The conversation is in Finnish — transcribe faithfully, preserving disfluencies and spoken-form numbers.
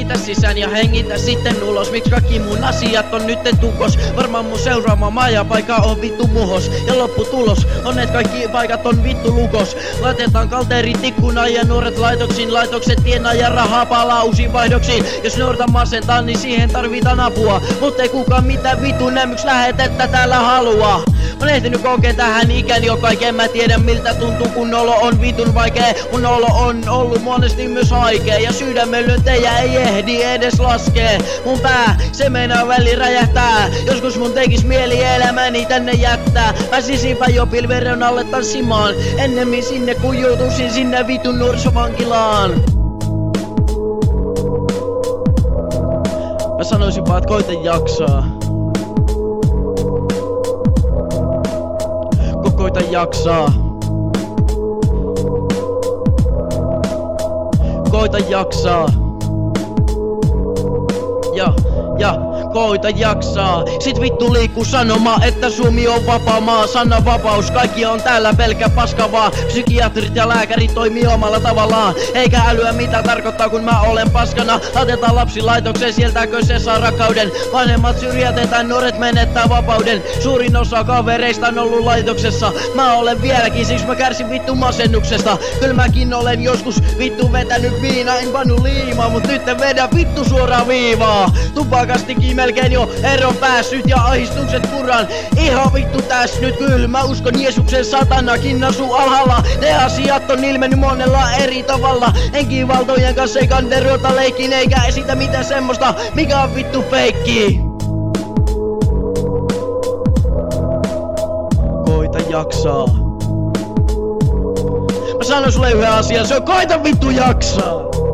Hengitä sisään ja hengitä sitten ulos. Miksi kaikki mun asiat on nytten tukos? Varmaan mun seuraava majapaikka on vittu muhos. Ja lopputulos on, et kaikki paikat on vittu lukos. Laitetaan kalterit ikkunaan ja nuoret laitoksiin. Laitokset tienaa ja rahaa palaa uusiin vaihdoksiin. Jos nuorta masentaa, niin siihen tarvitaan apua. Mut ei kukaan mitään vittu nämyks lähetettä täällä haluaa. Mä ehtinyt kokea tähän ikäni jo kaiken. Mä tiedän miltä tuntuu kun olo on vitun vaikee. Mun olo on ollut monesti myös haikee. Ja sydämenlyöntejä ei ehdi edes laskee. Mun pää, se meinaa väli räjähtää. Joskus mun tekis mieli elämäni tänne jättää. Pääsisinpä jo pilveren alle tanssimaan. Ennemmin sinne kun joutuisin sinne vitun nuorisovankilaan. Mä sanoisin vaan, et koita jaksaa. Koita jaksaa. Koita jaksaa. Ja, ja, koita jaksaa. Sit vittu liikkuu sanomaan, että Suomi on vapaa maa. Sananvapaus, kaikki on täällä pelkä paskavaa. Psykiatrit ja lääkärit toimii omalla tavallaan. Eikä älyä mitä tarkoittaa kun mä olen paskana. Laitetaan lapsilaitokseen, sieltäkö se saa rakkauden. Vanhemmat syrjäytetään, nuoret menettää vapauden. Suurin osa kavereista on ollut laitoksessa. Mä olen vieläkin, siksi mä kärsin vittu masennuksesta. Kyllä mäkin olen joskus vittu vetänyt viinaa. En pannut liimaa, mut nyt vedän vittu suoraan viivaa. Tupakastikin melkein jo eron päässyt ja ahistukset puran. Ihan vittu täs nyt kyllä mä uskon Jeesuksen satanakin asuu alhaalla. Ne asiat on ilmennyt monella eri tavalla. Henkivaltojen kanssa ei kanderota leikin eikä esitä mitään semmoista mikä on vittu feikki. Koita jaksaa. Mä sanon sulle yhden asian, se on koita vittu jaksaa.